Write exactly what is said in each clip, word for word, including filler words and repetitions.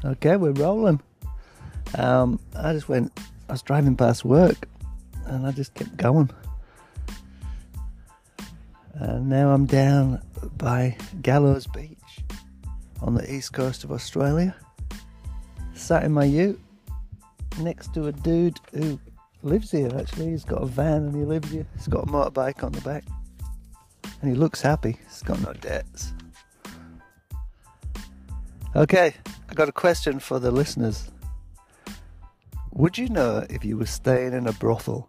Okay, we're rolling. Um, I just went, I was driving past work and I just kept going. And now I'm down by Gallows Beach on the east coast of Australia. Sat in my ute next to a dude who lives here actually. He's got a van and he lives here. He's got a motorbike on the back. And he looks happy. He's got no debts. Okay, I got a question for the listeners. Would you know if you were staying in a brothel?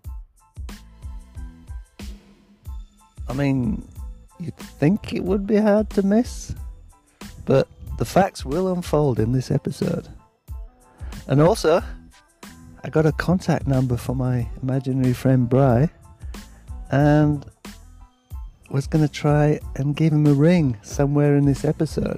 I mean, you'd think it would be hard to miss, but the facts will unfold in this episode. And also, I got a contact number for my imaginary friend Bri, and was going to try and give him a ring somewhere in this episode.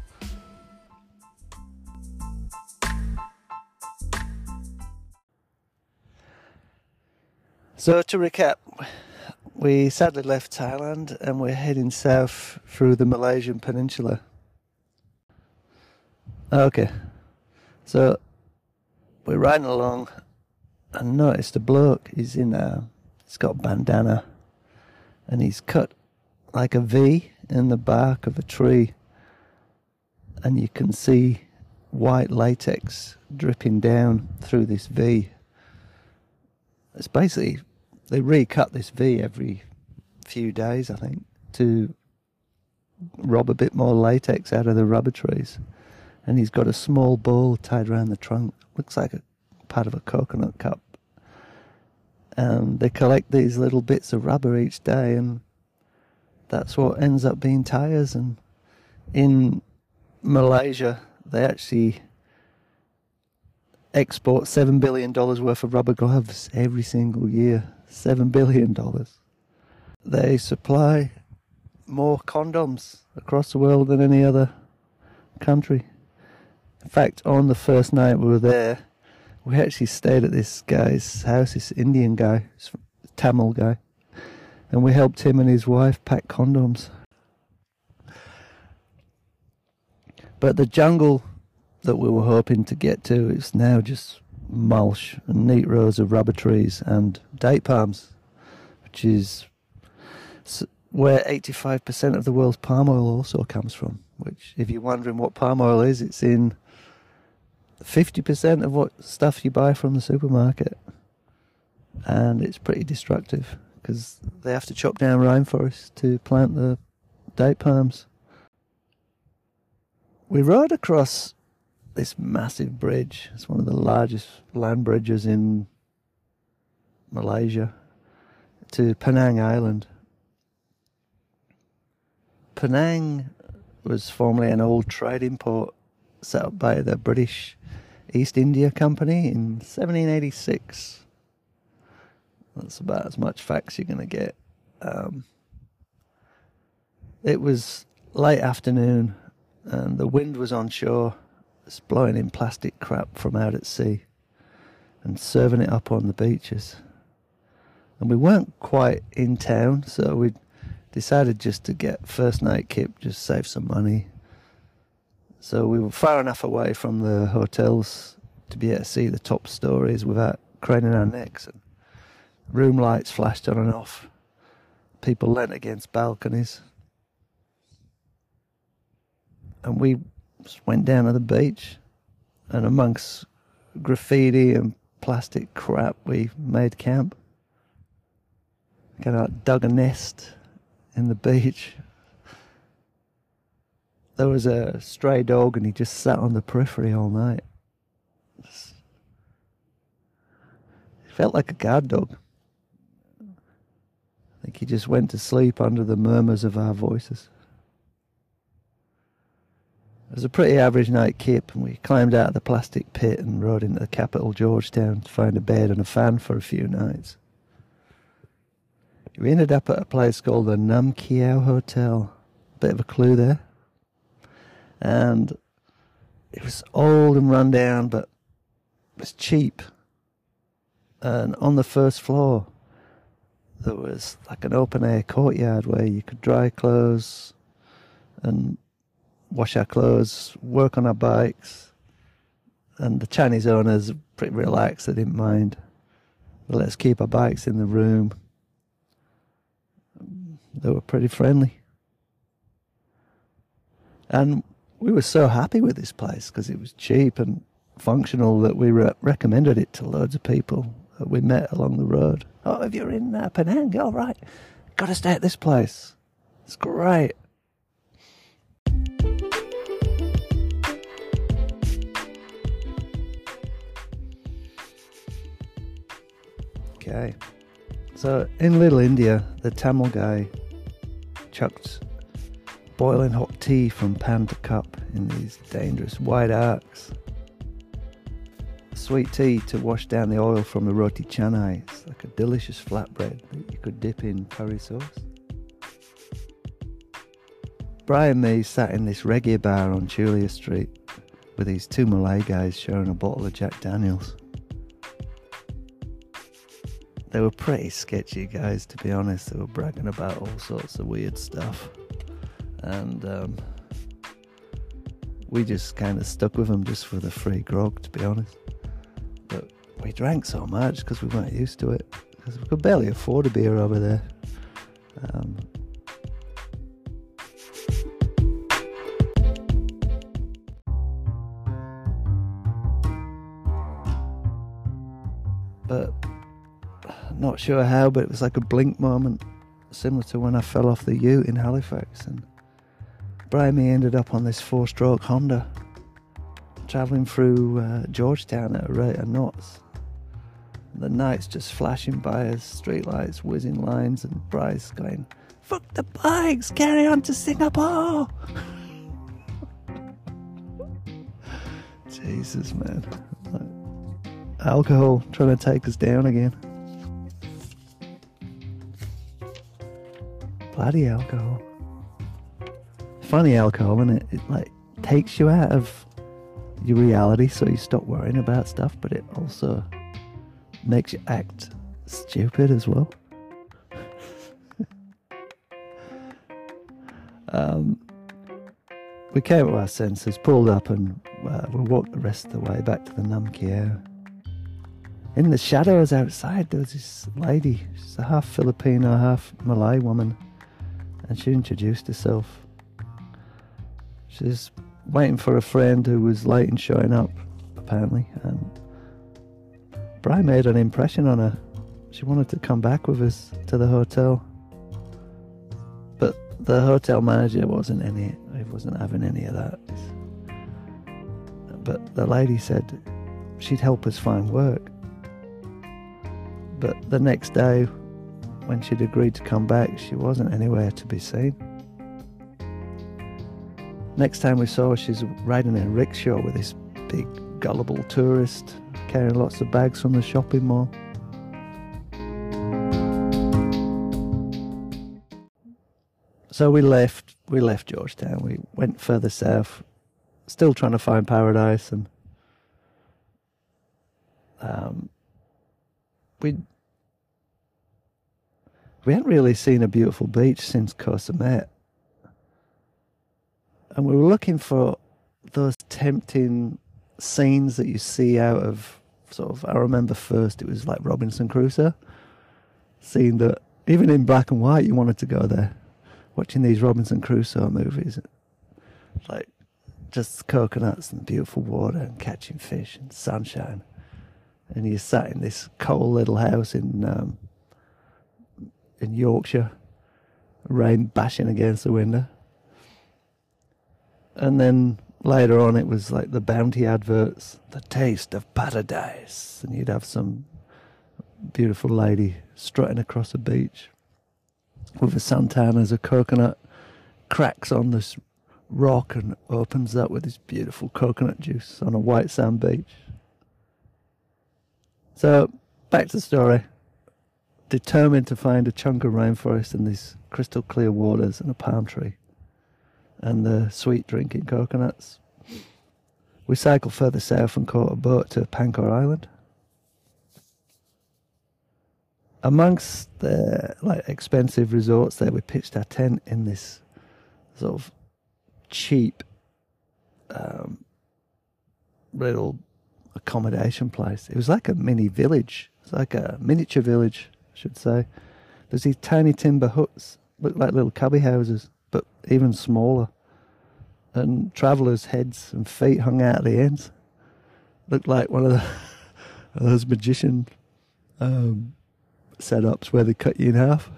So to recap, we sadly left Thailand and we're heading south through the Malaysian peninsula. Okay, so we're riding along and noticed a bloke. He's in a, he's got a bandana and he's cut like a V in the bark of a tree, and you can see white latex dripping down through this V. It's basically, they recut this V every few days, I think, to rob a bit more latex out of the rubber trees. And he's got a small ball tied around the trunk. Looks like a part of a coconut cup. And they collect these little bits of rubber each day, and that's what ends up being tyres. And in Malaysia, they actually export seven billion dollars worth of rubber gloves every single year. seven billion dollars. They supply more condoms across the world than any other country. In fact, on the first night we were there, we actually stayed at this guy's house, this Indian guy, this Tamil guy, and we helped him and his wife pack condoms. But the jungle that we were hoping to get to is now just mulch and neat rows of rubber trees and date palms, which is where eighty-five percent of the world's palm oil also comes from, which, if you're wondering what palm oil is, it's in fifty percent of what stuff you buy from the supermarket. And it's pretty destructive because they have to chop down rainforests to plant the date palms. We rode across this massive bridge. It's one of the largest land bridges in Malaysia, to Penang Island. Penang was formerly an old trading port set up by the British East India Company in seventeen eighty-six. That's about as much facts you're going to get. Um, it was late afternoon and the wind was on shore. It's blowing in plastic crap from out at sea and serving it up on the beaches. And we weren't quite in town, so we decided just to get first night kip, just save some money. So we were far enough away from the hotels to be able to see the top stories without craning our necks. And room lights flashed on and off. People leant against balconies. And we just went down to the beach, and amongst graffiti and plastic crap, we made camp. Kind of dug a nest in the beach. There was a stray dog and he just sat on the periphery all night. It felt like a guard dog. I think he just went to sleep under the murmurs of our voices. It was a pretty average night kip, and we climbed out of the plastic pit and rode into the capital, Georgetown, to find a bed and a fan for a few nights. We ended up at a place called the Nam Kiao Hotel. Bit of a clue there. And it was old and run down, but it was cheap. And on the first floor, there was like an open-air courtyard where you could dry clothes and wash our clothes, work on our bikes. And the Chinese owners were pretty relaxed, they didn't mind. They let us keep our bikes in the room. They were pretty friendly. And we were so happy with this place because it was cheap and functional that we re- recommended it to loads of people that we met along the road. Oh, if you're in uh, Penang, all right, got to stay at this place. It's great. Okay. So in Little India, the Tamil guy chucked boiling hot tea from pan to cup in these dangerous wide arcs. Sweet tea to wash down the oil from the roti canai. It's like a delicious flatbread that you could dip in curry sauce. Brian and me sat in this reggae bar on Julia Street with these two Malay guys sharing a bottle of Jack Daniels. They were pretty sketchy guys, to be honest. They were bragging about all sorts of weird stuff. And um, we just kind of stuck with them just for the free grog, to be honest. But we drank so much because we weren't used to it. Because we could barely afford a beer over there. Um, but not sure how, but it was like a blink moment, similar to when I fell off the ute in Halifax, and Brian and me ended up on this four-stroke Honda, travelling through uh, Georgetown at a rate of knots. The night's just flashing by us, streetlights, whizzing lines, and Bryce going, "Fuck the bikes, carry on to Singapore!" Jesus, man. Like, alcohol trying to take us down again. Bloody alcohol. Funny alcohol, isn't it? It like takes you out of your reality, so you stop worrying about stuff, but it also makes you act stupid as well. um, we came to our senses, pulled up, and uh, we walked the rest of the way back to the Nam Kiau. In the shadows outside, there was this lady. She's a half Filipino, half Malay woman. And she introduced herself. She's waiting for a friend who was late in showing up, apparently. And Brian made an impression on her. She wanted to come back with us to the hotel. But the hotel manager wasn't any, he wasn't having any of that. But the lady said she'd help us find work. But the next day, when she'd agreed to come back, she wasn't anywhere to be seen. Next time we saw her, she's riding a rickshaw with this big gullible tourist carrying lots of bags from the shopping mall. So we left, we left Georgetown. We went further south, still trying to find paradise, and um, we we hadn't really seen a beautiful beach since Koh Samet. And we were looking for those tempting scenes that you see out of sort of, I remember first it was like Robinson Crusoe, seeing that even in black and white you wanted to go there, watching these Robinson Crusoe movies, like just coconuts and beautiful water and catching fish and sunshine, and you sat in this cold little house in um, in Yorkshire, rain bashing against the window. And then later on it was like the Bounty adverts, the taste of paradise, and you'd have some beautiful lady strutting across a beach with a suntan as a coconut cracks on this rock and opens up with this beautiful coconut juice on a white sand beach. So back to the story. Determined to find a chunk of rainforest and these crystal clear waters and a palm tree and the sweet drinking coconuts. We cycled further south and caught a boat to Pankor Island. Amongst the like expensive resorts there, we pitched our tent in this sort of cheap um, little accommodation place. It was like a mini village. It's like a miniature village, I should say. There's these tiny timber huts, look like little cubby houses, but even smaller. And travellers' heads and feet hung out at the ends. Looked like one of, the, those magician um, setups where they cut you in half.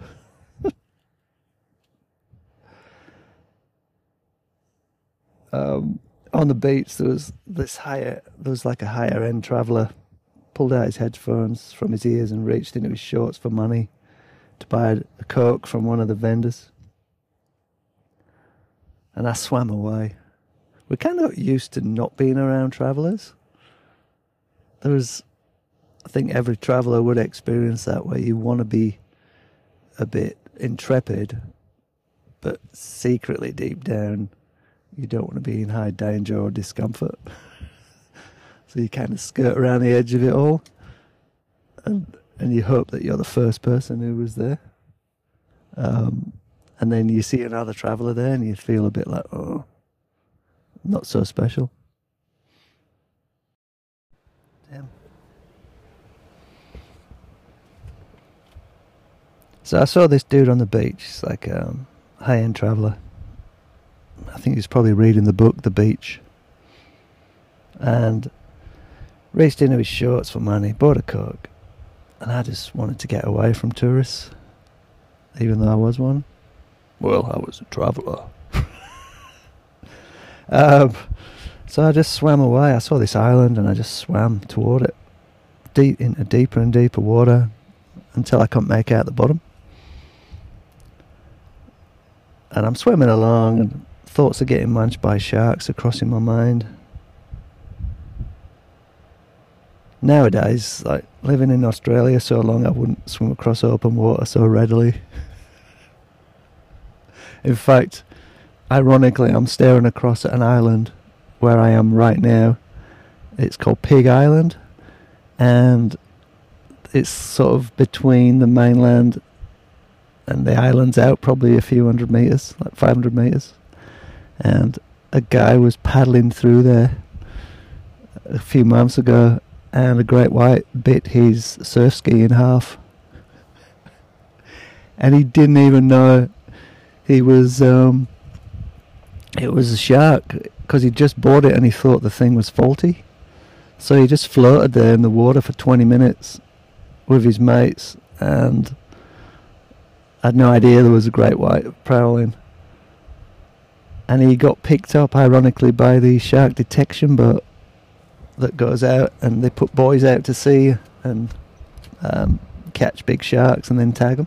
um, on the beach, there was this higher, there was like a higher end traveller, pulled out his headphones from his ears and reached into his shorts for money to buy a Coke from one of the vendors. And I swam away. We're kind of used to not being around travellers. There was, I think every traveller would experience that, where you want to be a bit intrepid, but secretly deep down, you don't want to be in high danger or discomfort. So you kind of skirt around the edge of it all, and and you hope that you're the first person who was there. Um, and then you see another traveller there, and you feel a bit like, oh, not so special. Damn. So I saw this dude on the beach. He's like a um, high-end traveller. I think he's probably reading the book, The Beach. And reached into his shorts for money, bought a Coke. And I just wanted to get away from tourists, even though I was one. Well, I was a traveller. um, so I just swam away. I saw this island and I just swam toward it, deep into deeper and deeper water, until I couldn't make out the bottom. And I'm swimming along, and thoughts of getting munched by sharks are crossing my mind. Nowadays, like living in Australia so long, I wouldn't swim across open water so readily. In fact, ironically, I'm staring across at an island where I am right now. It's called Pig Island, and it's sort of between the mainland and the island's out probably a few hundred metres, like five hundred metres. And a guy was paddling through there a few months ago, and a great white bit his surf ski in half. And he didn't even know he was, um, it was a shark, because he just bought it and he thought the thing was faulty. So he just floated there in the water for twenty minutes with his mates, and I had no idea there was a great white prowling. And he got picked up, ironically, by the shark detection boat that goes out, and they put boys out to sea and um, catch big sharks and then tag them.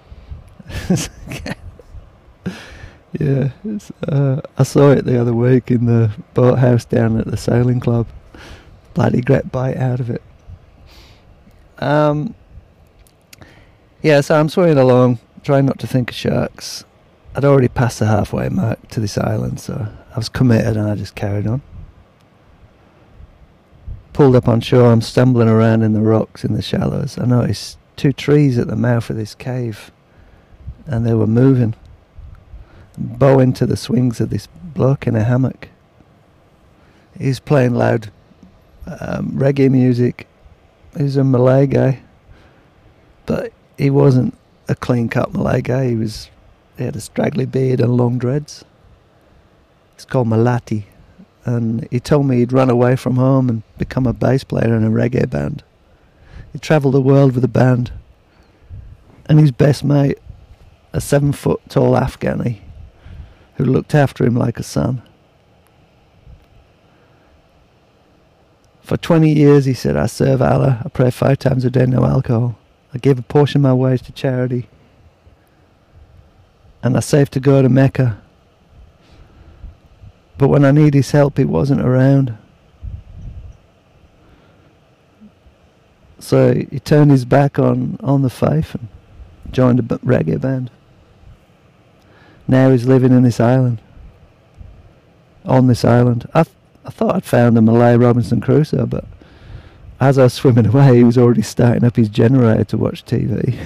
Yeah, it's, uh, I saw it the other week in the boathouse down at the sailing club. Bloody great bite out of it. Um, yeah, so I'm swimming along, trying not to think of sharks. I'd already passed the halfway mark to this island, so I was committed and I just carried on. Pulled up on shore, I'm stumbling around in the rocks in the shallows. I noticed two trees at the mouth of this cave, and they were moving, bowing to the swings of this bloke in a hammock. He's playing loud um, reggae music. He's a Malay guy, but he wasn't a clean-cut Malay guy. He was, he had a straggly beard and long dreads. It's called Malati. And he told me he'd run away from home and become a bass player in a reggae band. He travelled the world with a band. And his best mate, a seven-foot-tall Afghani, who looked after him like a son. For twenty years, he said, I serve Allah, I pray five times a day, no alcohol. I give a portion of my wage to charity. And I saved to go to Mecca. But when I need his help, he wasn't around. So he turned his back on, on the faith and joined a b- reggae band. Now he's living in this island. On this island. I, th- I thought I'd found a Malay Robinson Crusoe, but as I was swimming away, he was already starting up his generator to watch T V.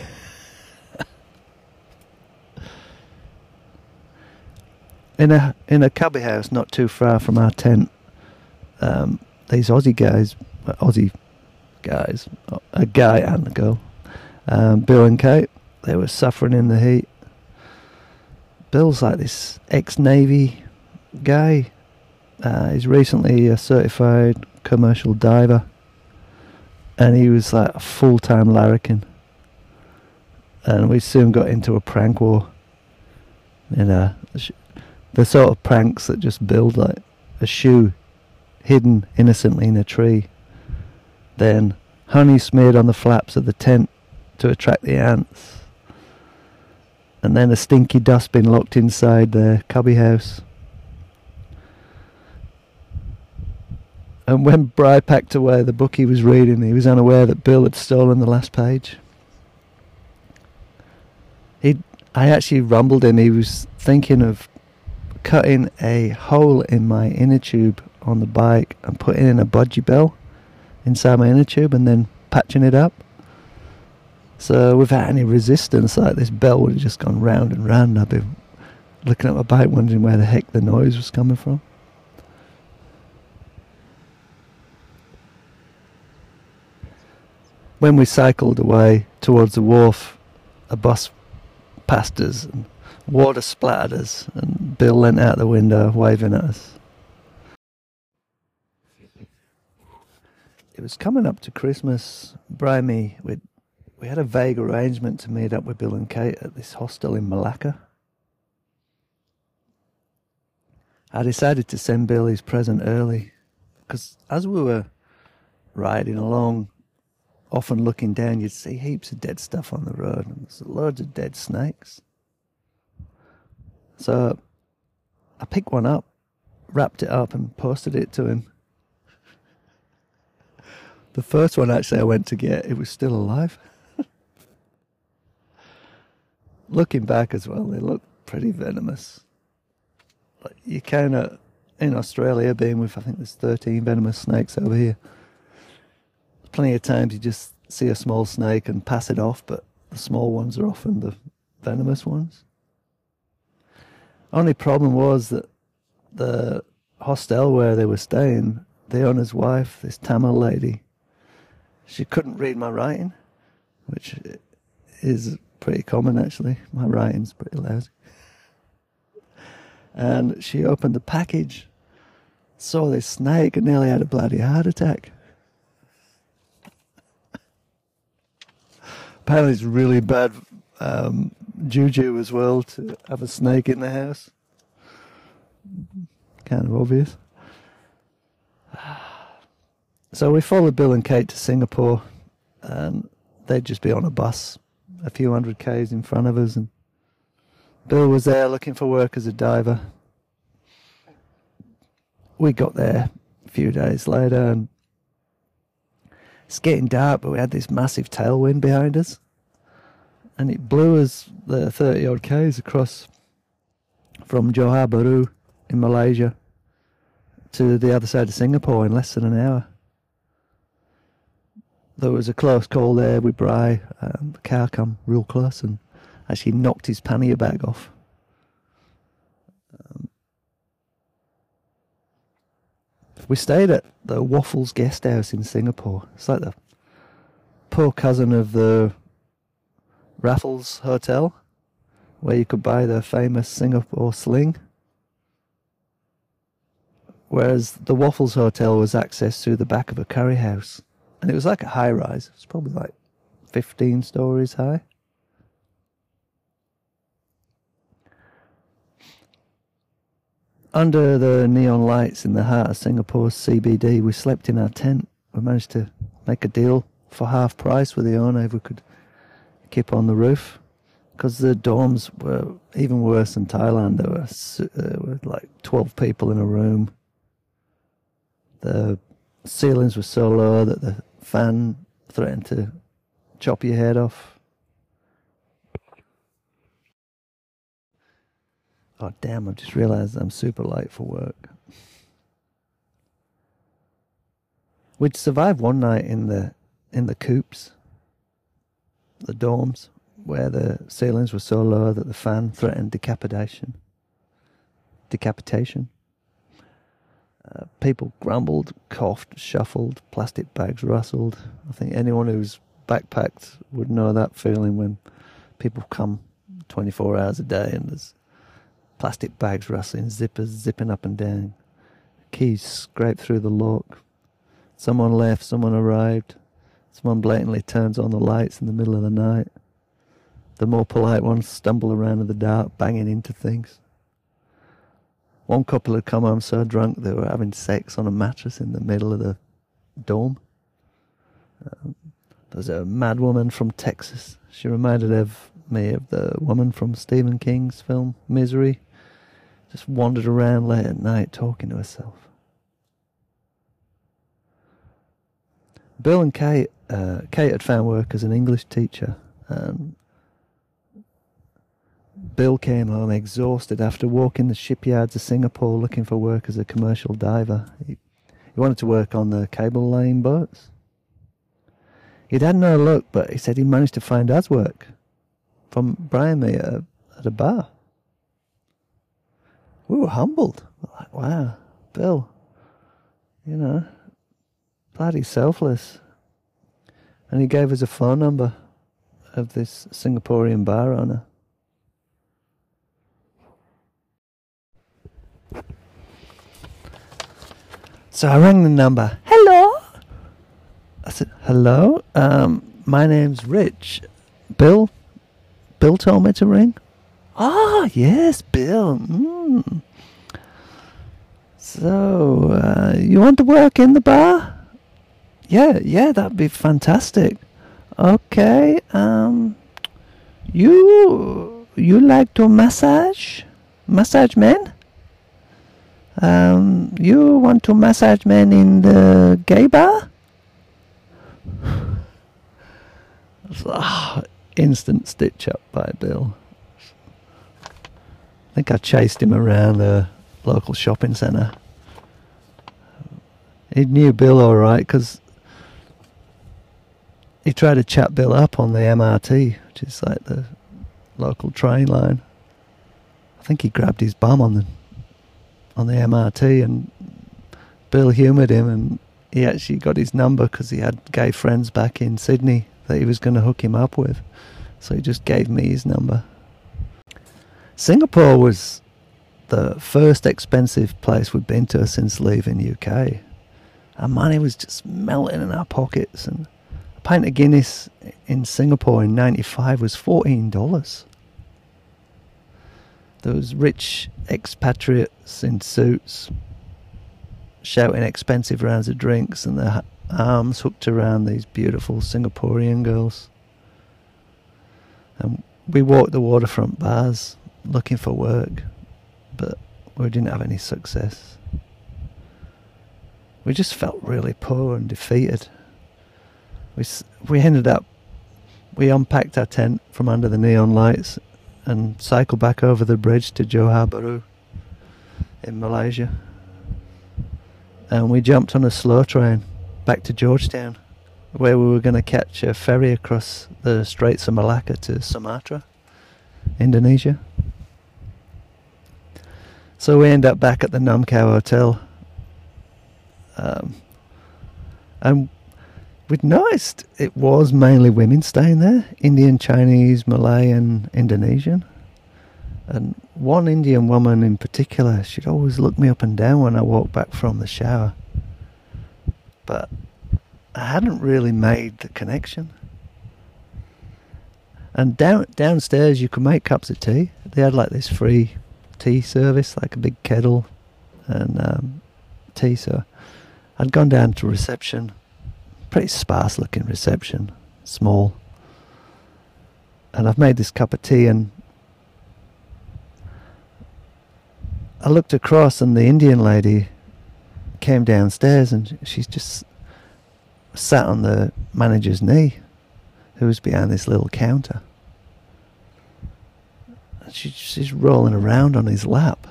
In a in a cubby house not too far from our tent, um, these Aussie guys Aussie guys, a guy and a girl, um, Bill and Kate. They were suffering in the heat. Bill's like this ex-Navy guy. Uh, he's recently a certified commercial diver, and he was like a full-time larrikin. And we soon got into a prank war. You know, the sort of pranks that just build like a shoe hidden innocently in a tree, then honey smeared on the flaps of the tent to attract the ants, and then a stinky dustbin locked inside the cubby house. And when Bry packed away the book he was reading, he was unaware that Bill had stolen the last page. He, I actually rumbled him. He was thinking of cutting a hole in my inner tube on the bike and putting in a budgie bell inside my inner tube and then patching it up. So without any resistance, like, this bell would have just gone round and round. I'd be looking at my bike wondering where the heck the noise was coming from. When we cycled away towards the wharf, a bus passed us and water splattered us, and Bill leant out the window waving at us. It was coming up to Christmas. Brian, me, we'd, we had a vague arrangement to meet up with Bill and Kate at this hostel in Malacca. I decided to send Bill his present early, because as we were riding along, often looking down, you'd see heaps of dead stuff on the road, and there's loads of dead snakes. So I picked one up, wrapped it up, and posted it to him. The first one actually I went to get, it was still alive. Looking back as well, they look pretty venomous. Like, you kind of, in Australia, being with, I think there's thirteen venomous snakes over here, plenty of times you just see a small snake and pass it off, but the small ones are often the venomous ones. Only problem was that the hostel where they were staying, the owner's wife, this Tamil lady, she couldn't read my writing, which is pretty common actually. My writing's pretty lousy. And she opened the package, saw this snake, and nearly had a bloody heart attack. Apparently it's really bad um, juju as well to have a snake in the house. Kind of obvious. So we followed Bill and Kate to Singapore, and they'd just be on a bus a few hundred k's in front of us, and Bill was there looking for work as a diver. We got there a few days later, and it's getting dark, but we had this massive tailwind behind us, and it blew us the thirty odd k's across from Johor Bahru in Malaysia to the other side of Singapore in less than an hour. There was a close call there with Bry. Um, the car come real close and actually knocked his pannier bag off. Um, we stayed at the Waffles Guest House in Singapore. It's like the poor cousin of the Raffles Hotel, where you could buy the famous Singapore sling. Whereas the Waffles Hotel was accessed through the back of a curry house. And it was like a high rise. It was probably like fifteen stories high. Under the neon lights in the heart of Singapore's C B D, we slept in our tent. We managed to make a deal for half price with the owner if we could keep on the roof. Because the dorms were even worse than Thailand. There were, there were like twelve people in a room. The ceilings were so low that the fan threatened to chop your head off. Oh damn, I've just realised I'm super late for work. We'd survived one night in the in the coops, the dorms, where the ceilings were so low that the fan threatened decapitation. Decapitation. Uh, people grumbled, coughed, shuffled, plastic bags rustled. I think anyone who's backpacked would know that feeling when people come twenty-four hours a day and there's plastic bags rustling, zippers zipping up and down, keys scraped through the lock. Someone left, someone arrived, someone blatantly turns on the lights in the middle of the night. The more polite ones stumble around in the dark, banging into things. One couple had come home so drunk they were having sex on a mattress in the middle of the dorm. Um, there was a mad woman from Texas. She reminded of me of the woman from Stephen King's film Misery. Just wandered around late at night talking to herself. Bill and Kate, uh, Kate had found work as an English teacher. Um, Bill came home exhausted after walking the shipyards of Singapore looking for work as a commercial diver. He, he wanted to work on the cable laying boats. He'd had no luck, but he said he managed to find us work from Brian me at a, at a bar. We were humbled. We're like, wow, Bill, you know, bloody selfless. And he gave us a phone number of this Singaporean bar owner. So I rang the number. Hello? I said, hello? Um, my name's Rich. Bill? Bill told me to ring? Ah, yes, Bill. Mm. So, uh, you want to work in the bar? Yeah, yeah, that'd be fantastic. Okay, um, you, you like to massage? Massage men? Um, you want to massage men in the gay bar? Oh, instant stitch up by Bill. I think I chased him around the local shopping centre. He knew Bill all right because he tried to chat Bill up on the M R T, which is like the local train line. I think he grabbed his bum on the on the M R T, and Bill humoured him, and he actually got his number because he had gay friends back in Sydney that he was going to hook him up with. So he just gave me his number. Singapore was the first expensive place we'd been to since leaving U K. Our money was just melting in our pockets, and a pint of Guinness in Singapore in ninety-five was fourteen dollars. There was rich expatriates in suits shouting expensive rounds of drinks and their arms hooked around these beautiful Singaporean girls. And we walked the waterfront bars looking for work, but we didn't have any success. We just felt really poor and defeated. We we ended up, we unpacked our tent from under the neon lights and cycled back over the bridge to Johor Bahru in Malaysia. And we jumped on a slow train back to Georgetown, where we were going to catch a ferry across the Straits of Malacca to Sumatra, Indonesia. So we end up back at the Nam Khao Hotel. Um, and we'd noticed it was mainly women staying there, Indian, Chinese, Malay and Indonesian. And one Indian woman in particular, she'd always look me up and down when I walked back from the shower. But I hadn't really made the connection. And down downstairs you could make cups of tea. They had like this free tea service, like a big kettle and um, tea. So I'd gone down to reception, pretty sparse looking reception, small. And I've made this cup of tea, and I looked across and the Indian lady came downstairs, and she's just sat on the manager's knee, who was behind this little counter. And she, she's rolling around on his lap.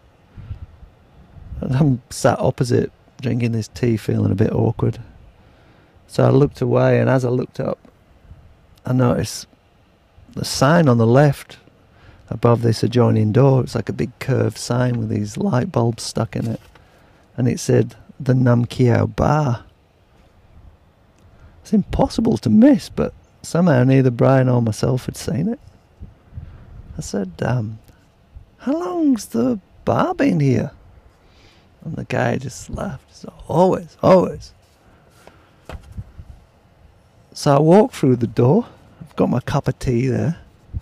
And I'm sat opposite, drinking this tea, feeling a bit awkward. So I looked away, and as I looked up, I noticed the sign on the left above this adjoining door. It's like a big curved sign with these light bulbs stuck in it. and it said the Nam Kiao Bar. It's impossible to miss, but somehow neither Brian or myself had seen it. I said, um, how long's the bar been here? And the guy just laughed. He said, always, always. So I walk through the door. I've got my cup of tea there.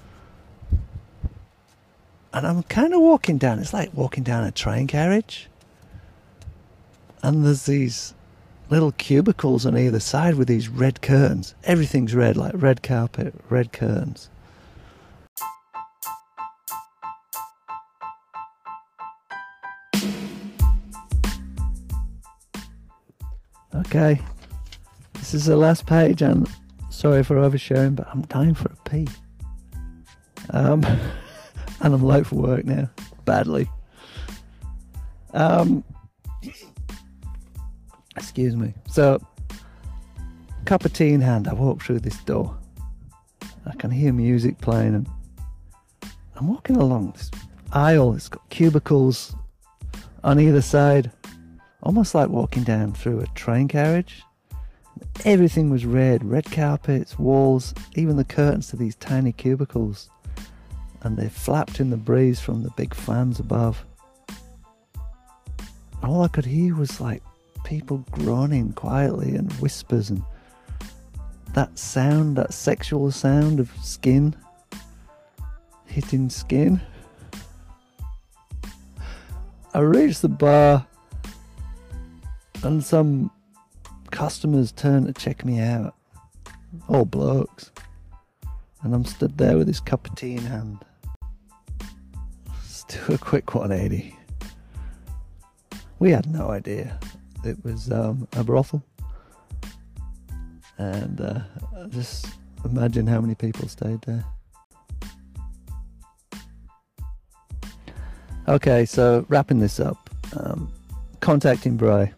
And I'm kind of walking down. It's like walking down a train carriage. And there's these little cubicles on either side with these red curtains. Everything's red, like red carpet, red curtains. Okay, this is the last page, and sorry for oversharing, but I'm dying for a pee. Um, and I'm late for work now, badly. Um, excuse me. So, cup of tea in hand, I walk through this door. I can hear music playing, and I'm walking along this aisle. It's got cubicles on either side. Almost like walking down through a train carriage. Everything was red. Red carpets, walls, even the curtains to these tiny cubicles. And they flapped in the breeze from the big fans above. All I could hear was like people groaning quietly and whispers and that sound, that sexual sound of skin hitting skin. I reached the bar. And some customers turn to check me out. All blokes. And I'm stood there with this cup of tea in hand. Let's do a quick one eighty. We had no idea it was um, a brothel. And uh, just imagine how many people stayed there. Okay, so wrapping this up. Um, contacting Bri.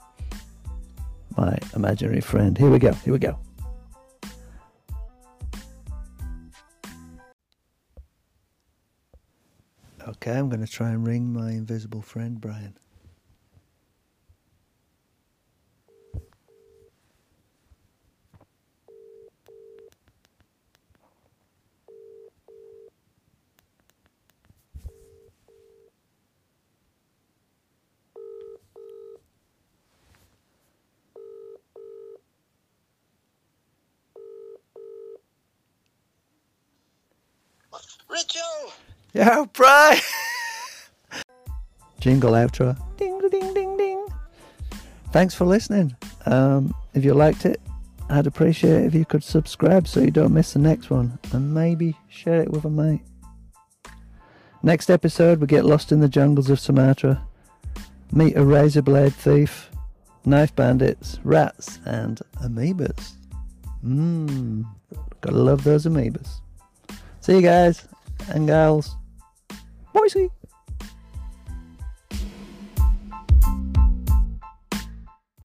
My imaginary friend. Here we go. Here we go. Okay, I'm going to try and ring my invisible friend, Brian. Richo! Yo, Brian! Jingle outro. Ding, ding, ding, ding. Thanks for listening. Um, if you liked it, I'd appreciate it if you could subscribe so you don't miss the next one. And maybe share it with a mate. Next episode, we get lost in the jungles of Sumatra. Meet a razor blade thief, knife bandits, rats, and amoebas. Mmm. Gotta love those amoebas. See you guys and gals. Boise.